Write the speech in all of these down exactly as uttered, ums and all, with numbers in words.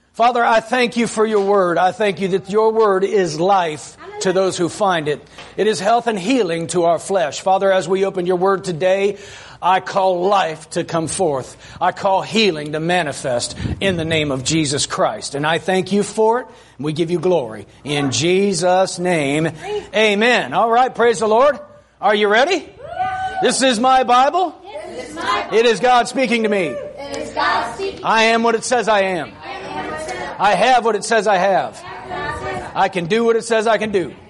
Father, I thank you for your word. I thank you that your word is life to those who find it. It is health and healing to our flesh. Father, as we open your word today, I call life to come forth. I call healing to manifest in the name of Jesus Christ. And I thank you for it. And we give you glory. In Jesus' name, amen. All right, praise the Lord. Are you ready? This is my Bible. It is God speaking to me. I am what it says I am. I have what it says I have. I can do what it says I can do.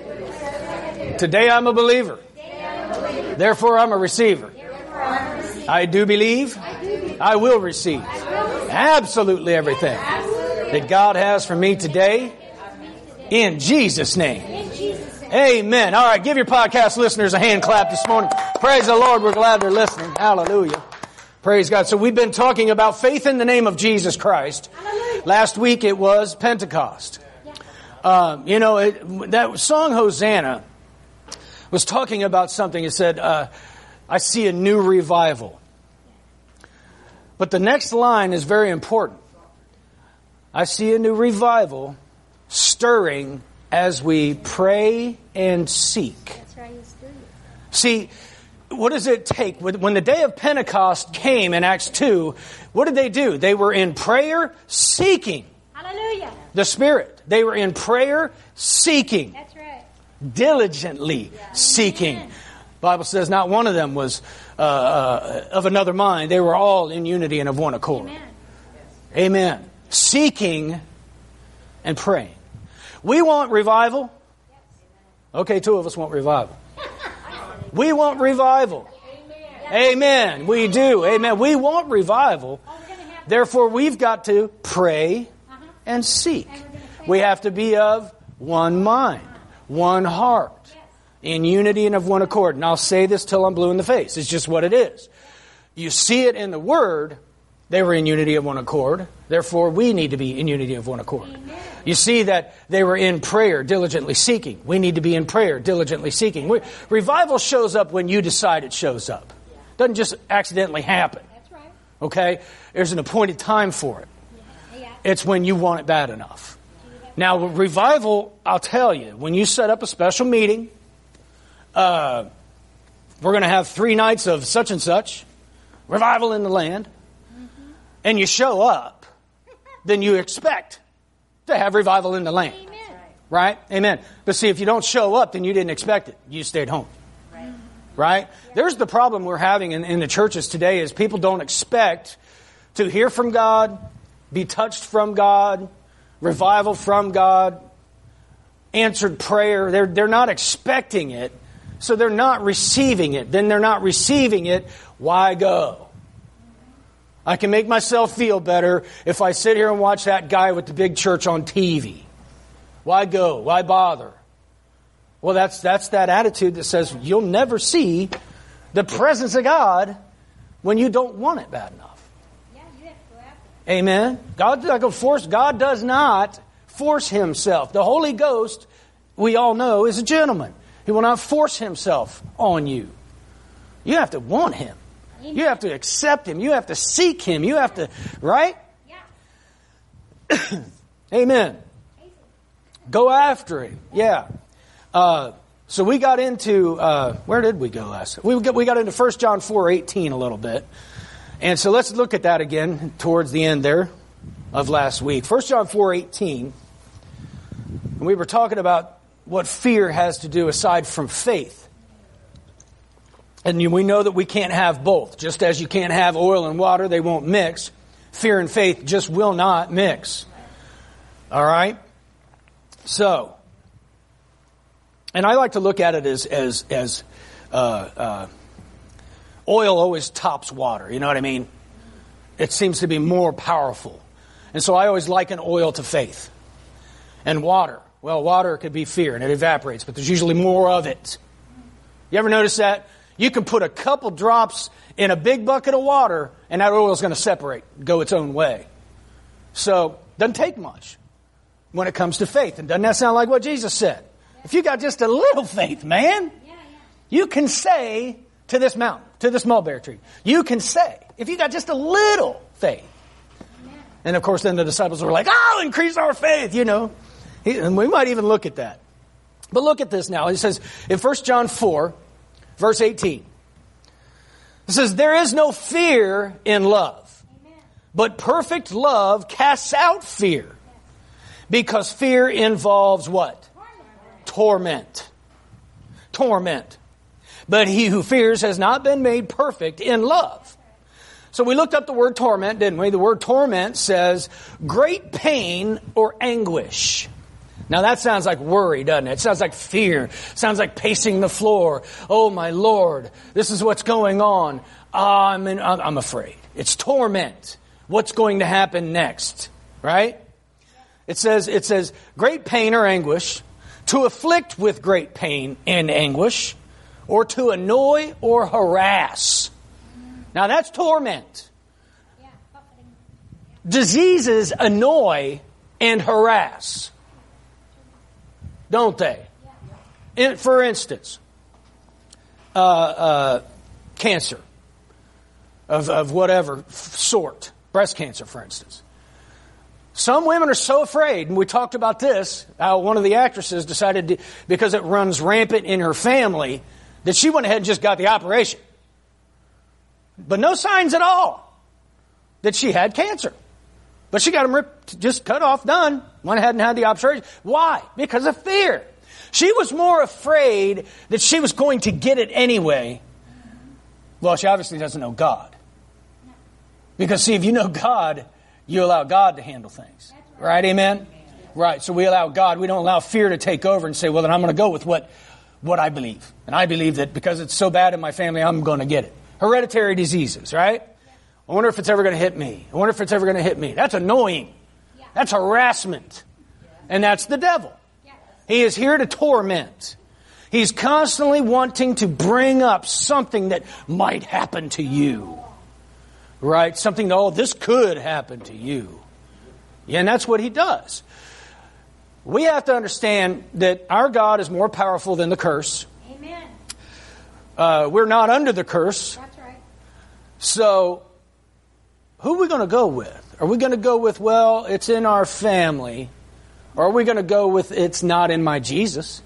Today I'm a believer. Therefore I'm a receiver. I do believe. I will receive absolutely everything that God has for me today. In Jesus' name. Amen. All right, give your podcast listeners a hand clap this morning. Praise the Lord. We're glad they're listening. Hallelujah. Praise God. So we've been talking about faith in the name of Jesus Christ. Last week it was Pentecost. Um, you know, it, that song Hosanna was talking about something. It said, uh, I see a new revival. But the next line is very important. I see a new revival stirring as we pray and seek. That's right, he's doing it. See, what does it take? When the day of Pentecost came in Acts two, what did they do? They were in prayer seeking. Hallelujah. The Spirit. They were in prayer seeking. That's right. Diligently Yeah. seeking. Amen. The Bible says not one of them was uh, uh, of another mind. They were all in unity and of one accord. Amen. Amen. Seeking and praying. We want revival. Okay, two of us want revival. We want revival. Amen. We do. Amen. We want revival. Therefore, we've got to pray and seek. We have to be of one mind, one heart, in unity and of one accord. And I'll say this till I'm blue in the face. It's just what it is. You see it in the Word. They were in unity of one accord. Therefore, we need to be in unity of one accord. You see that they were in prayer, diligently seeking. We need to be in prayer, diligently seeking. We, revival shows up when you decide it shows up. It doesn't just accidentally happen. That's right. Okay? There's an appointed time for it. Yeah. It's when you want it bad enough. Now, revival, I'll tell you, when you set up a special meeting, uh, we're going to have three nights of such and such, revival in the land, and you show up, then you expect to have revival in the land. Amen. Right? Amen. But see, if you don't show up, then you didn't expect it. You stayed home. Right. Right? There's the problem we're having in, in the churches today is people don't expect to hear from God, be touched from God, revival from God, answered prayer. They're, they're not expecting it, so they're not receiving it. Then they're not receiving it. Why go? I can make myself feel better if I sit here and watch that guy with the big church on T V. Why go? Why bother? Well, that's that's that attitude that says you'll never see the presence of God when you don't want it bad enough. Yeah, you have to go after it. Amen. God's not going to force. God does not force Himself. The Holy Ghost, we all know, is a gentleman. He will not force Himself on you. You have to want Him. Amen. You have to accept Him. You have to seek Him. You have to, right? Yeah. Amen. Go after Him. Yeah. Uh, so we got into, uh, where did we go last? We got, we got into First John four eighteen a little bit. And so let's look at that again towards the end there of last week. First John four eighteen. And we were talking about what fear has to do aside from faith. And we know that we can't have both. Just as you can't have oil and water, they won't mix. Fear and faith just will not mix. All right? So, and I like to look at it as as as uh, uh, oil always tops water. You know what I mean? It seems to be more powerful. And so I always liken oil to faith. And water. Well, water could be fear and it evaporates, but there's usually more of it. You ever notice that? You can put a couple drops in a big bucket of water and that oil is going to separate, go its own way. So, doesn't take much when it comes to faith. And doesn't that sound like what Jesus said? If you got just a little faith, man, Yeah, yeah. you can say to this mountain, to this mulberry tree, you can say, if you got just a little faith. And of course, then the disciples were like, oh, increase our faith, you know. He, and we might even look at that. But look at this now. It says in First John four, verse eighteen. It says, there is no fear in love, Amen. But perfect love casts out fear. Because fear involves what? Torment. Torment. But he who fears has not been made perfect in love. So we looked up the word torment, didn't we? The word torment says great pain or anguish. Now that sounds like worry, doesn't it? It sounds like fear. It sounds like pacing the floor. Oh my Lord, this is what's going on. I'm, in, I'm afraid. It's torment. What's going to happen next? Right? It says, it says great pain or anguish, to afflict with great pain and anguish, or to annoy or harass. Now that's torment. Diseases annoy and harass. Don't they? In, for instance, uh, uh, cancer of, of whatever sort, breast cancer, for instance. Some women are so afraid, and we talked about this, how one of the actresses decided, to, because it runs rampant in her family, that she went ahead and just got the operation. But no signs at all that she had cancer. But she got them ripped, just cut off, done. Went ahead and had the operation. Why? Because of fear. She was more afraid that she was going to get it anyway. Well, she obviously doesn't know God. Because see, if you know God, you allow God to handle things. Right? Amen? Right. So we allow God. We don't allow fear to take over and say, well, then I'm going to go with what, what I believe. And I believe that because it's so bad in my family, I'm going to get it. Hereditary diseases, right? I wonder if it's ever going to hit me. I wonder if it's ever going to hit me. That's annoying. That's harassment. And that's the devil. He is here to torment. He's constantly wanting to bring up something that might happen to you. Right? Something, oh, this could happen to you. Yeah, and that's what he does. We have to understand that our God is more powerful than the curse. Amen. Uh, we're not under the curse. That's right. So, who are we going to go with? Are we going to go with, well, it's in our family? Or are we going to go with, it's not in my Jesus?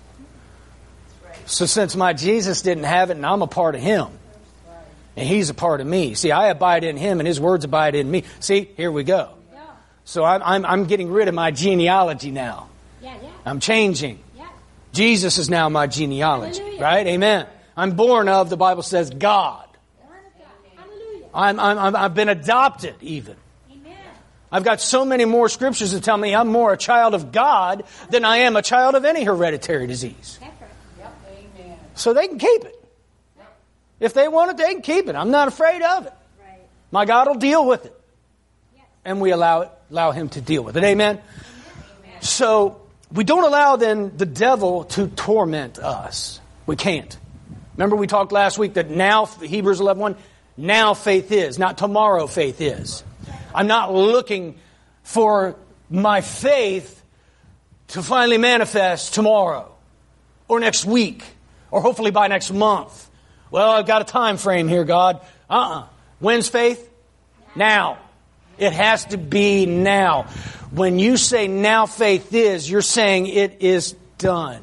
So since my Jesus didn't have it and I'm a part of him, and he's a part of me. See, I abide in him and his words abide in me. See, here we go. Yeah. So I'm, I'm, I'm getting rid of my genealogy now. Yeah, yeah. I'm changing. Yeah. Jesus is now my genealogy. Hallelujah. Right? Amen. I'm born of, the Bible says, God. Hallelujah. I'm, I'm, I'm, I've been adopted even. Amen. I've got so many more scriptures that tell me I'm more a child of God than I am a child of any hereditary disease. That's right. Yep. Amen. So they can keep it. If they want it, they can keep it. I'm not afraid of it. Right. My God will deal with it. Yes. And we allow it, allow him to deal with it. Amen? Amen. So we don't allow then the devil to torment us. We can't. Remember we talked last week that now, Hebrews eleven one, now faith is, not tomorrow faith is. I'm not looking for my faith to finally manifest tomorrow or next week or hopefully by next month. Well, I've got a time frame here, God. Uh-uh. When's faith? Now. It has to be now. When you say now faith is, you're saying it is done.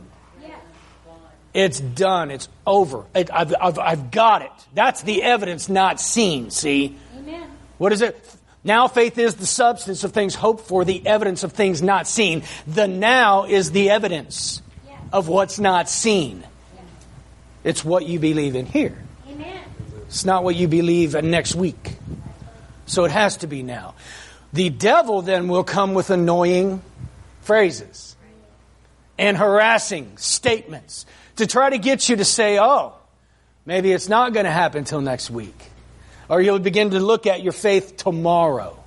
It's done. It's over. It, I've, I've, I've got it. That's the evidence not seen, see? Amen. What is it? Now faith is the substance of things hoped for, the evidence of things not seen. The now is the evidence of what's not seen. It's what you believe in here. Amen. It's not what you believe in next week. So it has to be now. The devil then will come with annoying phrases and harassing statements to try to get you to say, oh, maybe it's not going to happen until next week. Or you'll begin to look at your faith tomorrow.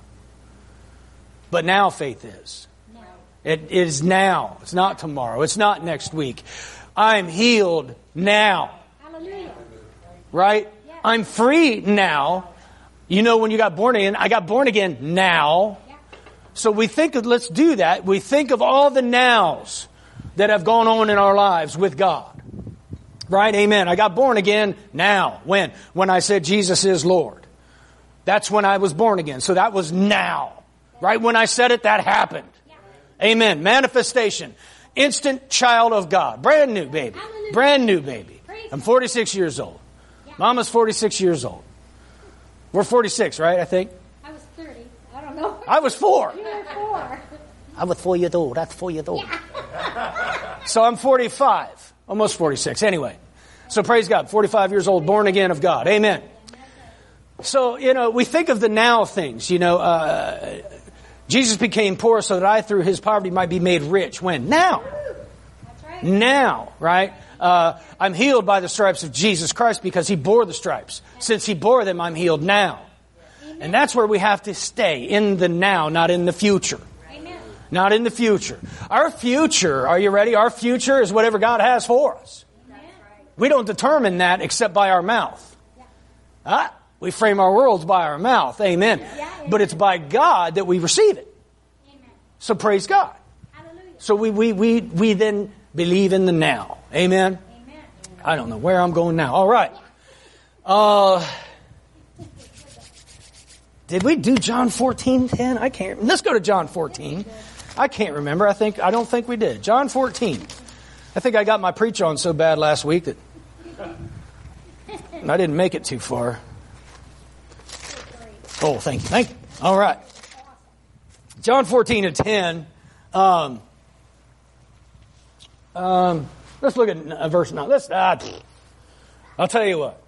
But now faith is. No. It is now. It's not tomorrow. It's not next week. I'm healed now. Hallelujah. Right? Yeah. I'm free now. You know, when you got born again, I got born again now. Yeah. So we think of, let's do that. We think of all the nows that have gone on in our lives with God. Right? Amen. I got born again now. When? When I said Jesus is Lord. That's when I was born again. So that was now. Right when I said it, that happened. Amen. Manifestation. Instant child of God. Brand new baby. Brand new baby. I'm forty-six years old. Mama's forty-six years old. We're forty-six, right, I think? I was thirty. I don't know. I was four. You were four. I was four years old. That's four years old. So I'm forty-five. Almost forty-six. Anyway. So praise God. forty-five years old, born again of God. Amen. So, you know, we think of the now things. You know, uh, Jesus became poor so that I, through his poverty, might be made rich. When? Now. That's right. Now, right? Uh, I'm healed by the stripes of Jesus Christ because he bore the stripes. Since he bore them, I'm healed now. And that's where we have to stay, in the now, not in the future. Amen. Not in the future. Our future, are you ready? Our future is whatever God has for us. That's right. We don't determine that except by our mouth. Huh? We frame our worlds by our mouth. Amen. Yeah, but it's by God that we receive it. Amen. So praise God. Hallelujah. So we, we, we, we then believe in the now. Amen. Amen. I don't know where I'm going now. All right. Uh, did we do John fourteen ten? I can't. Let's go to John fourteen. I can't remember. I think I don't think we did. John fourteen. I think I got my preach on so bad last week that I didn't make it too far. Oh, thank you. Thank you. All right. John fourteen and ten. Um, um, let's look at uh, verse nine. Let's, uh, I'll tell you what.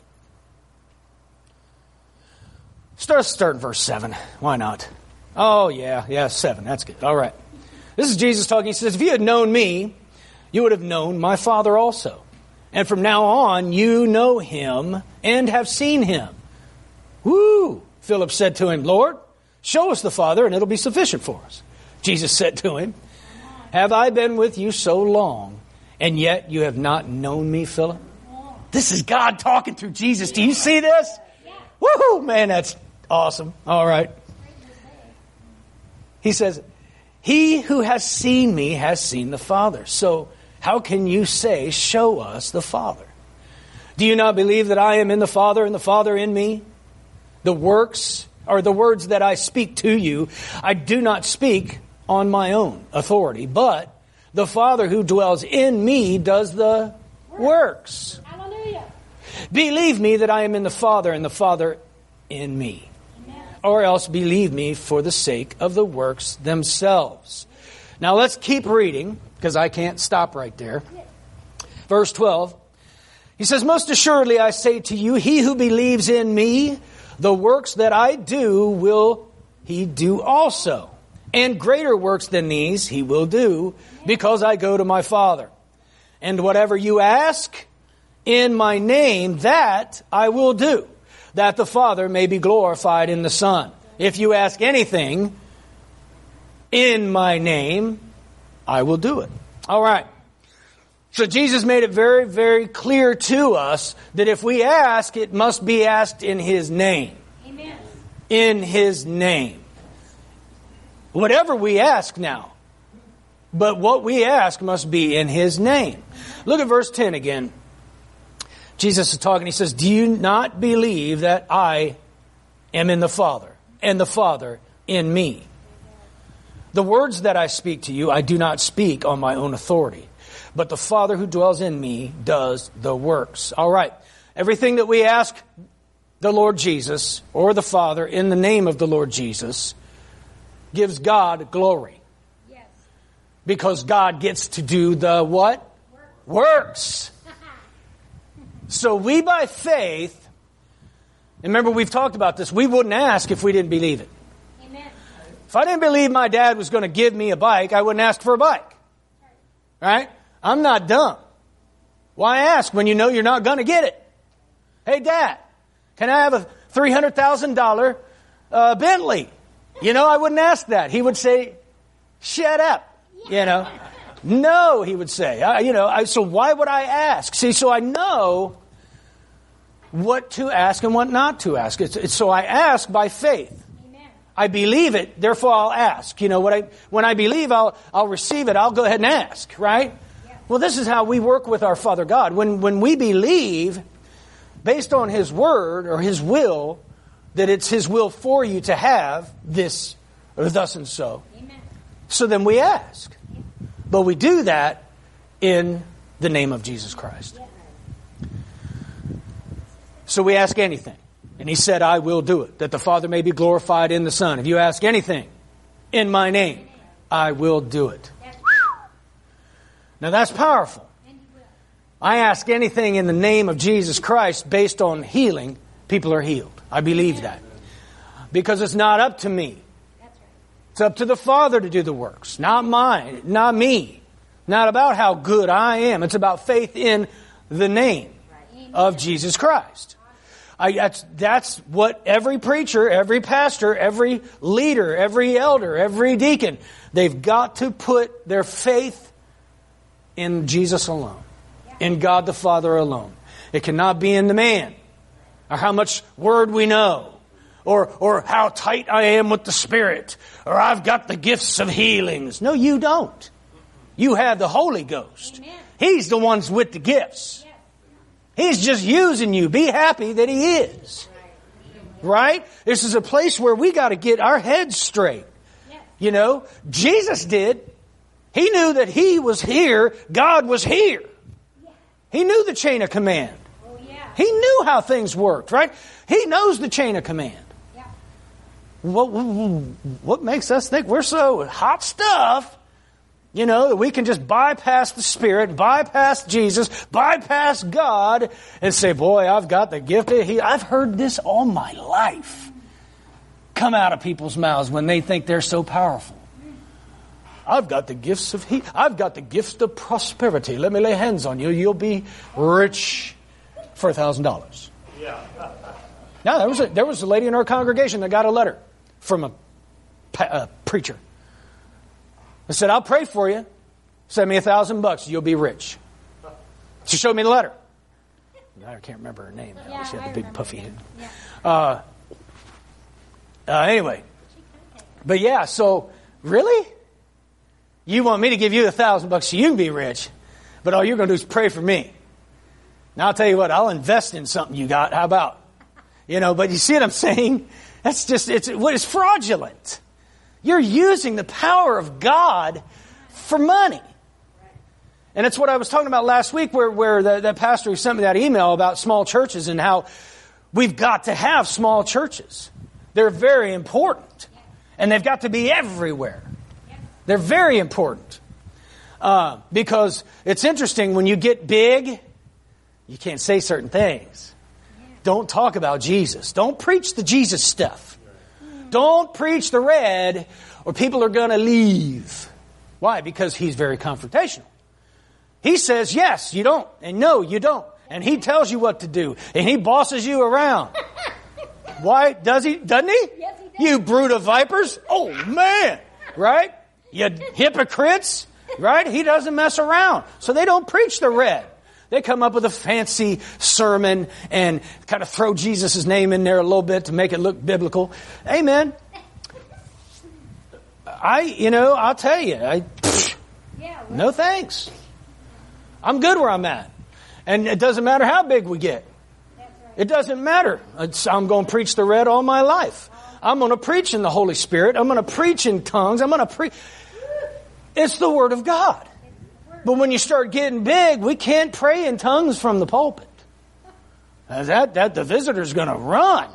Start, start in verse seven. Why not? Oh, yeah. Yeah, seven. That's good. All right. This is Jesus talking. He says, if you had known me, you would have known my Father also. And from now on, you know him and have seen him. Woo! Philip said to him, Lord, show us the Father, and it'll be sufficient for us. Jesus said to him, have I been with you so long, and yet you have not known me, Philip? This is God talking through Jesus. Do you see this? Woohoo! Man, that's awesome. All right. He says, he who has seen me has seen the Father. So how can you say, show us the Father? Do you not believe that I am in the Father and the Father in me? The works, or the words that I speak to you, I do not speak on my own authority, but the Father who dwells in me does the works. Hallelujah. Believe me that I am in the Father and the Father in me. Amen. Or else believe me for the sake of the works themselves. Now let's keep reading, because I can't stop right there. Verse twelve. He says, most assuredly I say to you, he who believes in me, the works that I do will he do also. And greater works than these he will do, because I go to my Father. And whatever you ask in my name, that I will do, that the Father may be glorified in the Son. If you ask anything in my name, I will do it. All right. So Jesus made it very, very clear to us that if we ask, it must be asked in his name. Amen. In his name. Whatever we ask now. But what we ask must be in his name. Look at verse ten again. Jesus is talking. He says, do you not believe that I am in the Father and the Father in me? The words that I speak to you, I do not speak on my own authority. But the Father who dwells in me does the works. All right. Everything that we ask the Lord Jesus or the Father in the name of the Lord Jesus gives God glory. Yes. Because God gets to do the what? Works. Works. So we by faith, and remember we've talked about this, we wouldn't ask if we didn't believe it. Amen. If I didn't believe my dad was going to give me a bike, I wouldn't ask for a bike. Right? I'm not dumb. Why ask when you know you're not going to get it? Hey, Dad, can I have a three hundred thousand dollars uh, Bentley? You know, I wouldn't ask that. He would say, shut up. You know, no, he would say. I, you know, I, so why would I ask? See, so I know what to ask and what not to ask. It's, it's, so I ask by faith. I believe it, therefore I'll ask. You know, what I, when I believe, I'll, I'll receive it. I'll go ahead and ask, right? Yeah. Well, this is how we work with our Father God. When, when we believe, based on His Word or His will, that it's His will for you to have this or thus and so. Amen. So then we ask. But we do that in the name of Jesus Christ. So we ask anything. And He said, I will do it, that the Father may be glorified in the Son. If you ask anything in my name, I will do it. Now that's powerful. I ask anything in the name of Jesus Christ based on healing, people are healed. I believe that. Because it's not up to me. It's up to the Father to do the works. Not mine, not me. Not about how good I am. It's about faith in the name of Jesus Christ. I, that's, that's what every preacher, every pastor, every leader, every elder, every deacon, they've got to put their faith in Jesus alone. In God the Father alone. It cannot be in the man. Or how much word we know. Or, or how tight I am with the Spirit. Or I've got the gifts of healings. No, you don't. You have the Holy Ghost. Amen. He's the ones with the gifts. He's just using you. Be happy that He is. Right? This is a place where we got to get our heads straight. You know, Jesus did. He knew that He was here. God was here. He knew the chain of command. Oh, yeah. He knew how things worked, right? He knows the chain of command. Yeah. What, what makes us think we're so hot stuff, you know, that we can just bypass the Spirit, bypass Jesus, bypass God, and say, boy, I've got the gift of healing. I've heard this all my life come out of people's mouths when they think they're so powerful. I've got the gifts of healing. I've got the gift of prosperity. Let me lay hands on you. You'll be rich for a thousand dollars. Now, there was a, there was a lady in our congregation that got a letter from a, a preacher. I said, I'll pray for you. Send me a thousand bucks. You'll be rich. She showed me the letter. I can't remember her name. Yeah, she had I the big remember puffy that. head. Yeah. Uh, uh, anyway. But yeah, so, really? You want me to give you a thousand bucks so you can be rich, but all you're going to do is pray for me. Now I'll tell you what, I'll invest in something you got. How about? You know, but you see what I'm saying? That's just, it's what is fraudulent. You're using the power of God for money. And it's what I was talking about last week where, where the, the pastor who sent me that email about small churches and how we've got to have small churches. They're very important. And they've got to be everywhere. They're very important. Uh, because it's interesting, when you get big, you can't say certain things. Don't talk about Jesus. Don't preach the Jesus stuff. Don't preach the red, or people are going to leave. Why? Because He's very confrontational. He says, yes, you don't, and no, you don't. And He tells you what to do, and He bosses you around. Why? Does He? Doesn't He? Yes, He does. You brood of vipers. Oh, man. Right? You hypocrites. Right? He doesn't mess around. So they don't preach the red. They come up with a fancy sermon and kind of throw Jesus' name in there a little bit to make it look biblical. Amen. I, you know, I'll tell you, I, pfft, Yeah, well, no thanks. I'm good where I'm at. And it doesn't matter how big we get. that's right. It doesn't matter. It's, I'm going to preach the red all my life. I'm going to preach in the Holy Spirit. I'm going to preach in tongues. I'm going to preach. It's the Word of God. But when you start getting big, we can't pray in tongues from the pulpit. Uh, That, that the visitor's going to run.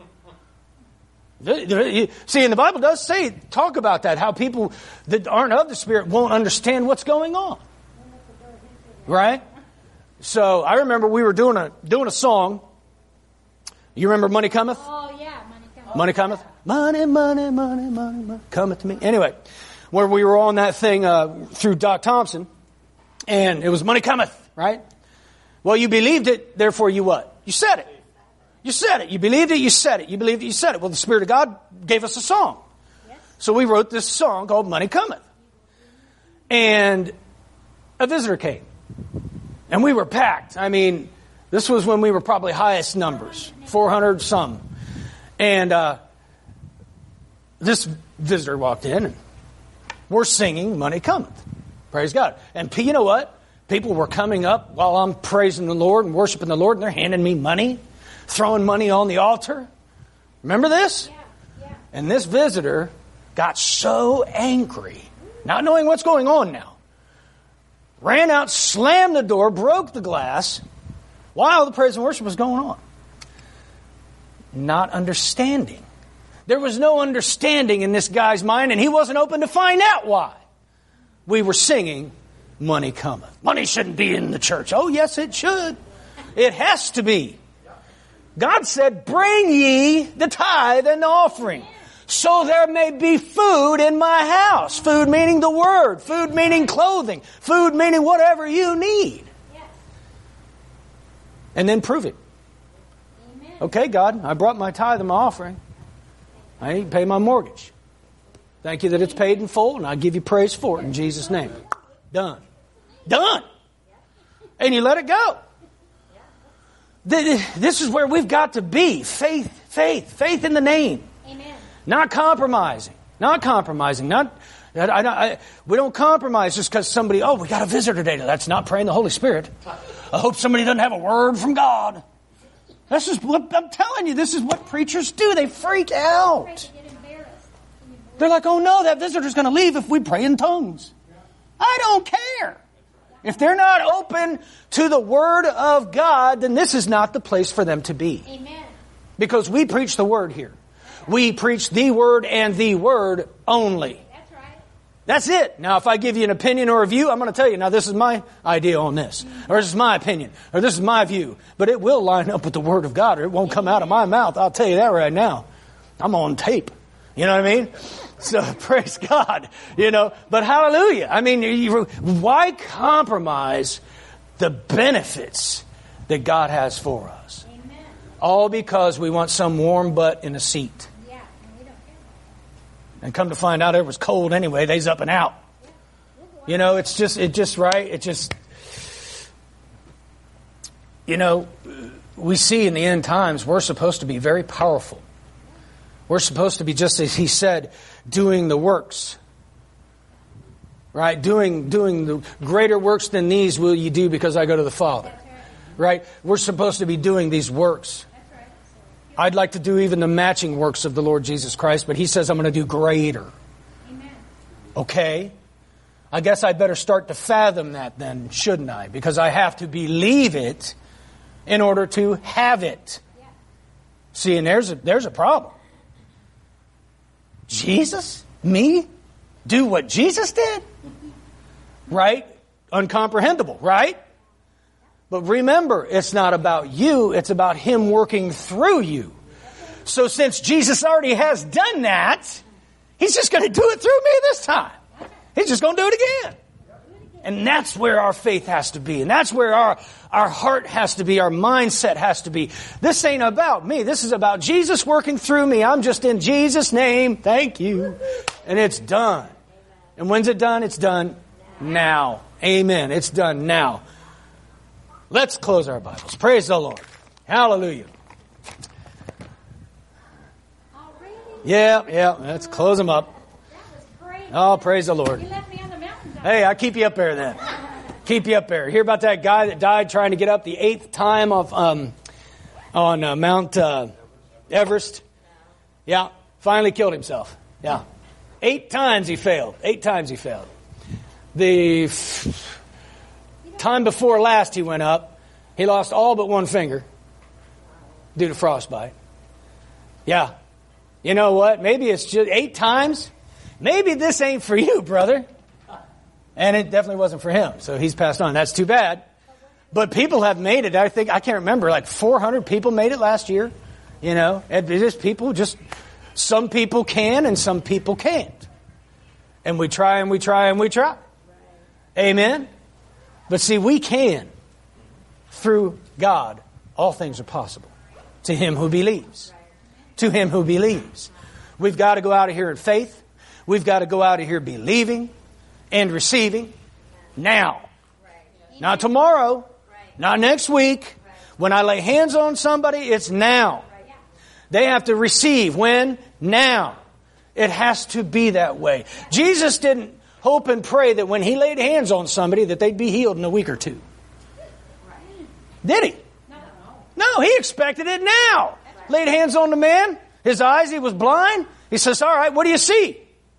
See, and the Bible does say, talk about that, how people that aren't of the Spirit won't understand what's going on. Right? So I remember we were doing a doing a song. You remember Money Cometh? Oh, yeah, money comes. Money cometh? Money, money, money, money, money cometh to me. Anyway, where we were on that thing uh, through Doc Thompson, and it was money cometh, right? Well, you believed it, therefore you what? You said it. You said it. You believed it, you said it. You believed it, you said it. Well, the Spirit of God gave us a song. Yes. So we wrote this song called Money Cometh. And a visitor came. And we were packed. I mean, this was when we were probably highest numbers, four hundred some. And uh, this visitor walked in, and we're singing Money Cometh. Praise God. And you know what? People were coming up while I'm praising the Lord and worshiping the Lord, and they're handing me money, throwing money on the altar. Remember this? Yeah, yeah. And this visitor got so angry, not knowing what's going on now, ran out, slammed the door, broke the glass while the praise and worship was going on. Not understanding. There was no understanding in this guy's mind, and he wasn't open to find out why. We were singing, money cometh. Money shouldn't be in the church. Oh, yes, it should. It has to be. God said, bring ye the tithe and the offering, so there may be food in my house. Food meaning the word. Food meaning clothing. Food meaning whatever you need. And then prove it. Okay, God, I brought my tithe and my offering. I need to pay my mortgage. Thank you that it's paid in full, and I give you praise for it in Jesus' name. Done. Done. And you let it go. This is where we've got to be. Faith, faith, faith in the name. Amen. Not compromising. Not compromising. Not, I, I, I, we don't compromise just because somebody, oh, we got a visitor today. That's not praying the Holy Spirit. I hope somebody doesn't have a word from God. This is what I'm telling you. This is what preachers do. They freak out. They're like, oh no, that visitor's going to leave if we pray in tongues. I don't care. If they're not open to the Word of God, then this is not the place for them to be. Amen. Because we preach the Word here. We preach the Word and the Word only. That's right. That's it. Now, if I give you an opinion or a view, I'm going to tell you, now this is my idea on this. Or this is my opinion. Or this is my view. But it will line up with the Word of God, or it won't come out of my mouth. I'll tell you that right now. I'm on tape. You know what I mean? So, praise God. You know, but hallelujah. I mean, you, why compromise the benefits that God has for us? Amen. All because we want some warm butt in a seat. Yeah, and we don't care. And come to find out it was cold anyway. They's up and out. You know, it's just, it just, right? It just, you know, we see in the end times we're supposed to be very powerful. We're supposed to be, just as he said, doing the works. Right? Doing, doing the greater works than these will you do because I go to the Father. Right? We're supposed to be doing these works. I'd like to do even the matching works of the Lord Jesus Christ, but he says I'm going to do greater. Amen. Okay? I guess I better start to fathom that then, shouldn't I? Because I have to believe it in order to have it. Yeah. See, and there's a, there's a problem. Jesus? Me? Do what Jesus did? Right? Uncomprehendable, right? But remember, it's not about you, it's about Him working through you. So since Jesus already has done that, He's just going to do it through me this time. He's just going to do it again. And that's where our faith has to be. And that's where our, our heart has to be. Our mindset has to be. This ain't about me. This is about Jesus working through me. I'm just in Jesus' name. Thank you. And it's done. And when's it done? It's done now. Amen. It's done now. Let's close our Bibles. Praise the Lord. Hallelujah. Yeah, yeah. Let's close them up. Oh, praise the Lord. Hey, I keep you up there then. Keep you up there. Hear about that guy that died trying to get up the eighth time of um, on uh, Mount uh, Everest? Yeah, finally killed himself. Yeah, eight times he failed. Eight times he failed. The f- time before last he went up, he lost all but one finger due to frostbite. Yeah, you know what? Maybe it's just eight times. Maybe this ain't for you, brother. And it definitely wasn't for him. So he's passed on. That's too bad. But people have made it. I think, I can't remember, like four hundred people made it last year. You know, it is people just, some people can and some people can't. And we try and we try and we try. Amen. But see, we can. Through God, all things are possible. To him who believes. To him who believes. We've got to go out of here in faith. We've got to go out of here believing and receiving now. Not tomorrow. Not next week. When I lay hands on somebody, it's now. They have to receive. When? Now. It has to be that way. Jesus didn't hope and pray that when He laid hands on somebody that they'd be healed in a week or two. Did He? No, He expected it now. Laid hands on the man. His eyes, he was blind. He says, all right, what do you see?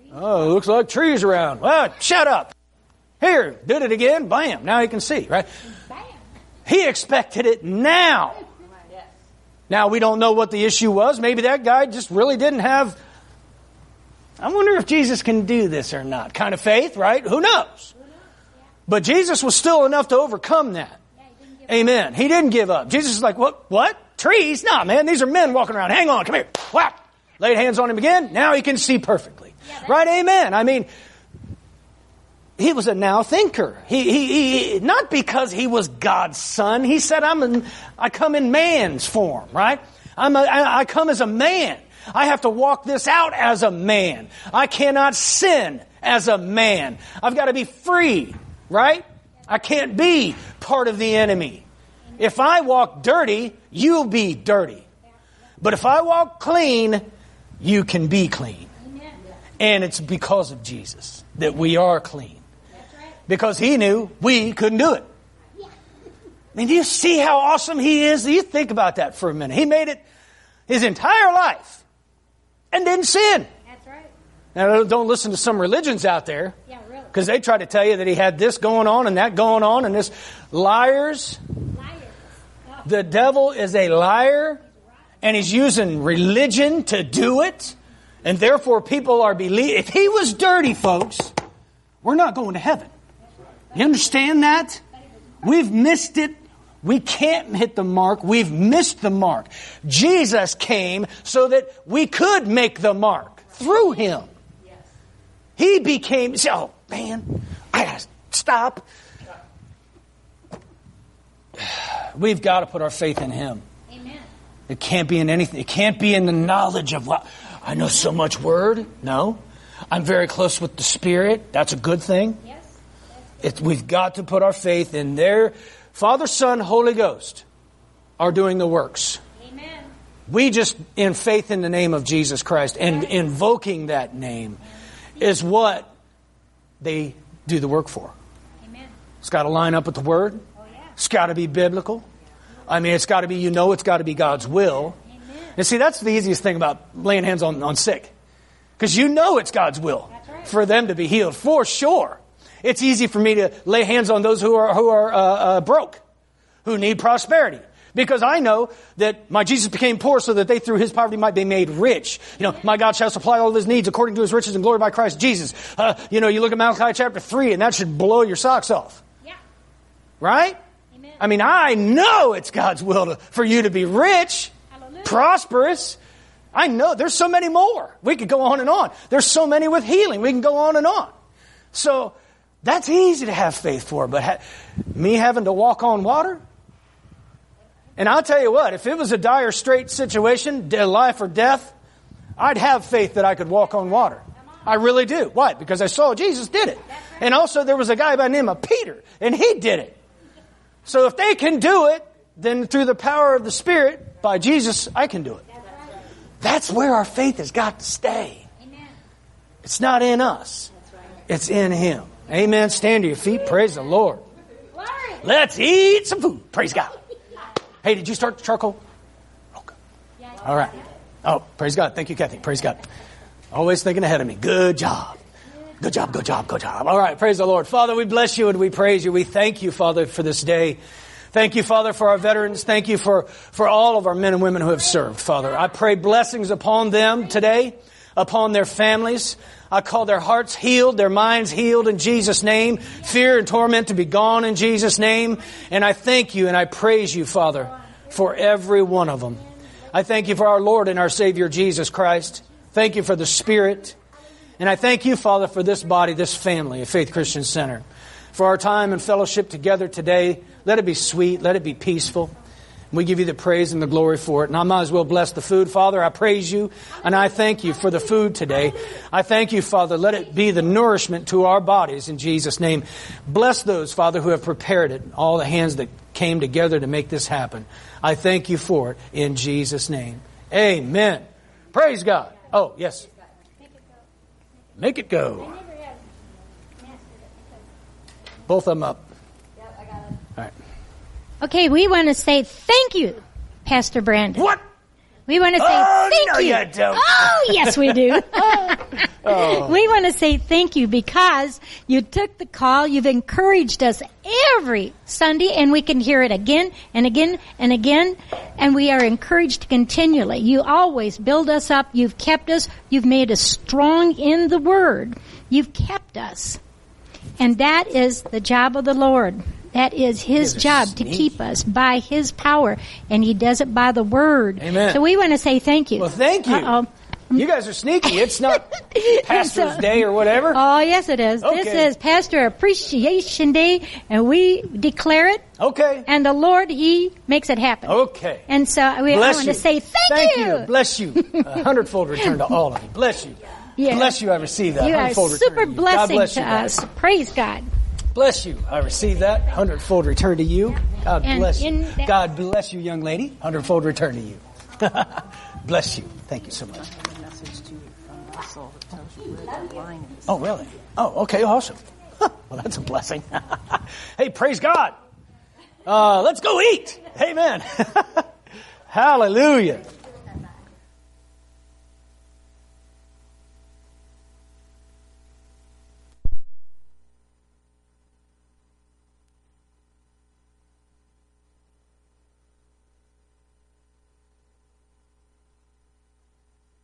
Oh, looks like trees around. Well, shut up. Here, did it again. Bam. Now he can see, right? Bam. He expected it now. Now, we don't know what the issue was. Maybe that guy just really didn't have, I wonder if Jesus can do this or not, kind of faith, right? Who knows? But Jesus was still enough to overcome that. Amen. He didn't give up. Jesus is like, what? What? Trees? Nah, man, these are men walking around. Hang on, come here. Whack. Laid hands on him again. Now he can see perfectly. Right? Amen. I mean, he was a now thinker. He, he, he, not because he was God's son. He said, I'm in, I come in man's form, right? I'm a, I, I come as a man. I have to walk this out as a man. I cannot sin as a man. I've got to be free, right? I can't be part of the enemy. If I walk dirty, you'll be dirty. But if I walk clean, you can be clean. And it's because of Jesus that we are clean. Because He knew we couldn't do it. I mean, do you see how awesome He is? You think about that for a minute. He made it His entire life and didn't sin. That's right. Now, don't listen to some religions out there. Yeah, really. Because they try to tell you that He had this going on and that going on and this. Liars. Liar. Oh. The devil is a liar. And he's using religion to do it. And therefore people are believing. If He was dirty, folks, we're not going to heaven. You understand that? We've missed it. We can't hit the mark. We've missed the mark. Jesus came so that we could make the mark through Him. He became, oh man, I gotta stop. We've got to put our faith in Him. Amen. It can't be in anything. It can't be in the knowledge of what, I know so much word. No. I'm very close with the Spirit. That's a good thing. Yes. It, we've got to put our faith in there. Father, Son, Holy Ghost are doing the works. Amen. We just, in faith in the name of Jesus Christ and invoking that name is what they do the work for. Amen. It's got to line up with the Word. Oh, yeah. It's got to be biblical. I mean, it's got to be, you know, it's got to be God's will. Amen. And see, that's the easiest thing about laying hands on, on sick. Because you know it's God's will right. for them to be healed, for sure. It's easy for me to lay hands on those who are who are uh, uh, broke, who need prosperity. Because I know that my Jesus became poor so that they through His poverty might be made rich. You know, my God shall supply all of His needs according to His riches and glory by Christ Jesus. Uh, you know, you look at Malachi chapter three and that should blow your socks off. Yeah. Right? Amen. I mean, I know it's God's will to, for you to be rich, Hallelujah. prosperous. I know there's so many more. We could go on and on. There's so many with healing. We can go on and on. So that's easy to have faith for. But ha- me having to walk on water? And I'll tell you what, if it was a dire straight situation, life or death, I'd have faith that I could walk on water. I really do. Why? Because I saw Jesus did it. And also there was a guy by the name of Peter, and he did it. So if they can do it, then through the power of the Spirit, by Jesus, I can do it. That's where our faith has got to stay. Amen. It's not in us. It's in Him. Amen. Stand to your feet. Praise the Lord. Glory. Let's eat some food. Praise God. Hey, did you start the charcoal? Okay. All right. Oh, praise God. Thank you, Kathy. Praise God. Always thinking ahead of me. Good job. Good job, good job, good job. All right. Praise the Lord. Father, we bless you and we praise you. We thank you, Father, for this day. Thank you, Father, for our veterans. Thank you for, for all of our men and women who have served, Father. I pray blessings upon them today, upon their families. I call their hearts healed, their minds healed in Jesus' name. Fear and torment to be gone in Jesus' name. And I thank you and I praise you, Father, for every one of them. I thank you for our Lord and our Savior, Jesus Christ. Thank you for the Spirit. And I thank you, Father, for this body, this family of Faith Christian Center. For our time and fellowship together today, let it be sweet, let it be peaceful. We give you the praise and the glory for it. And I might as well bless the food. Father, I praise you and I thank you for the food today. I thank you, Father, let it be the nourishment to our bodies in Jesus' name. Bless those, Father, who have prepared it, all the hands that came together to make this happen. I thank you for it in Jesus' name. Amen. Praise God. Oh, yes. Make it go. Both of them up. Yep, I got it. All right. Okay, we want to say thank you, Pastor Brandon. What? We want to say Oh, thank no, you. you don't. Oh, yes, we do. Oh. We want to say thank you because you took the call. You've encouraged us every Sunday, and we can hear it again and again and again, and we are encouraged continually. You always build us up. You've kept us. You've made us strong in the Word. You've kept us. And that is the job of the Lord. That is His job, to keep us by His power, and He does it by the Word. Amen. So we want to say thank you. Well, thank you. Uh-oh. You guys are sneaky. It's not Pastor's So- Day or whatever. Oh, yes, it is. Okay. This is Pastor Appreciation Day, and we declare it, Okay. and the Lord, He makes it happen. Okay. And so we I Bless want you. to say thank, Thank you. you. Bless you. A hundredfold return to all of you. Bless you. Yeah. Bless you. I receive that. You are hundredfold return super to you. God blessing bless to you guys. us. Praise God. Bless you. I receive that. Hundredfold return to you. God And bless you. in that- God bless you, young lady. Hundredfold return to you. Bless you. Thank you so much. Oh, really? Oh, okay. Awesome. Well, that's a blessing. Hey, praise God. Uh, let's go eat. Amen. Hallelujah.